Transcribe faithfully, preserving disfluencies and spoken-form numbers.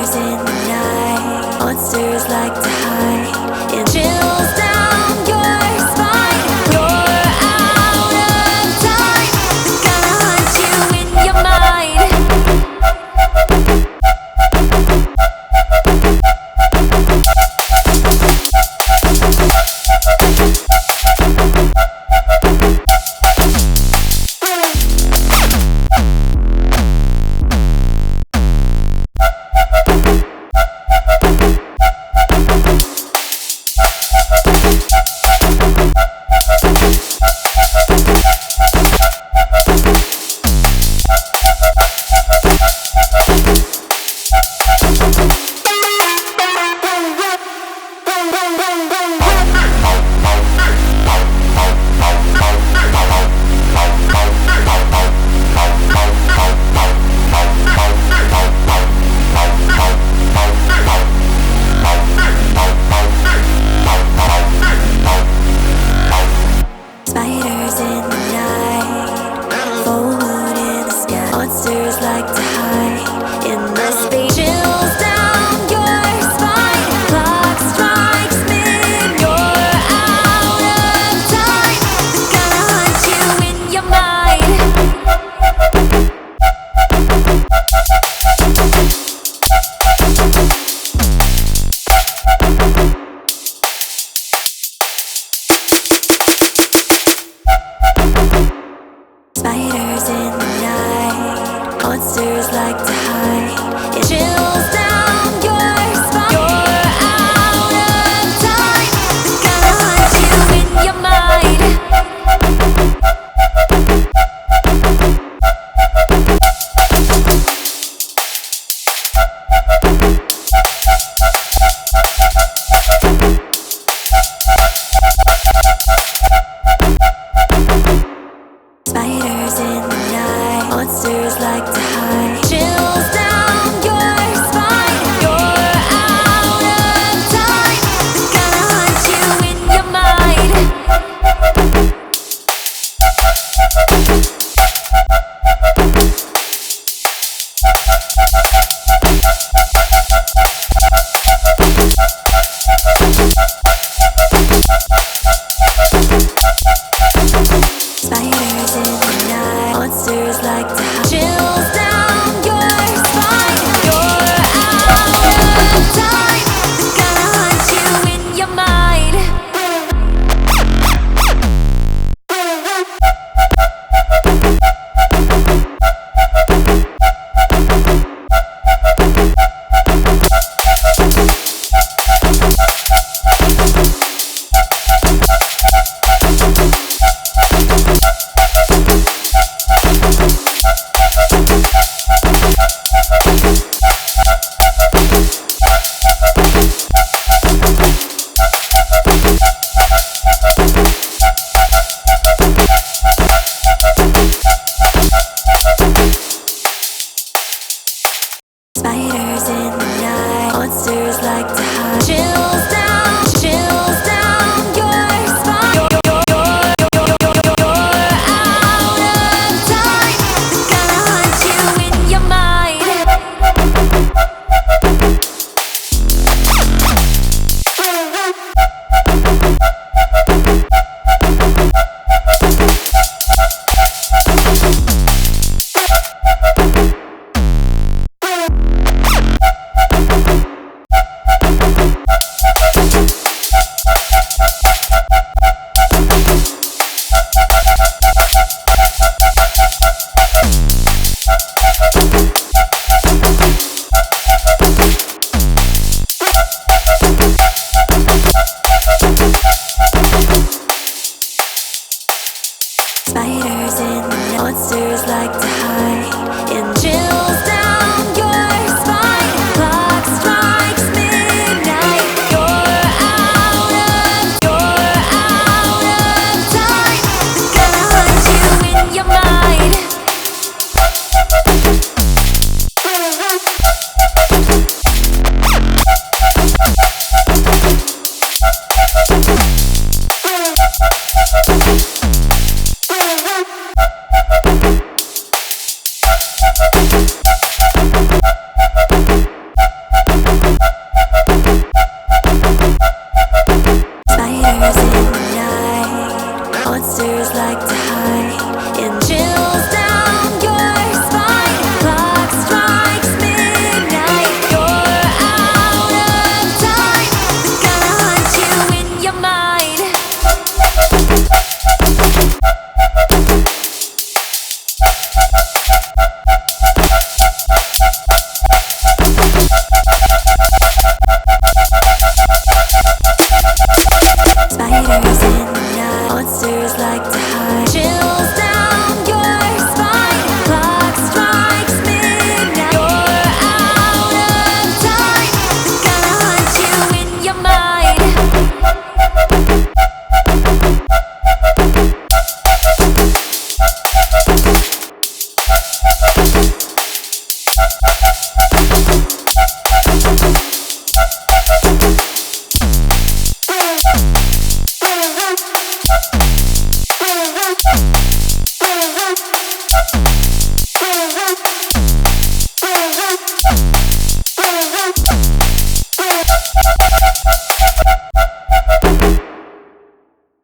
Spiders in the night, monsters like to hide in chills down your spine. You're out of time, gonna haunt you in your mind. Spiders in the night, full moon in the sky. Monsters like to hide in the space. Chills down your spine. Clock strikes midnight. You're out of time. Gonna haunt you in your mind. Spiders in the night, monsters like to hide in chills down your spine. You're out of time, gonna haunt you in your mind. Spiders in the night, monsters like to hide. Chills down your spine. You're out of time, gonna haunt you in your mind. Spiders in the night, monsters like to hide. Chills down your spine. You're out of time, gonna haunt you in your mind. Spiders in the night, monsters like to hide. Chills down, chills down your spine. You're, you're, you're, you're out of time, gonna haunt you in your mind. Spiders in the night, monsters like to hide in chills down your spine. Clock strikes midnight. You're out of, you're out of time, gonna haunt you in your mind.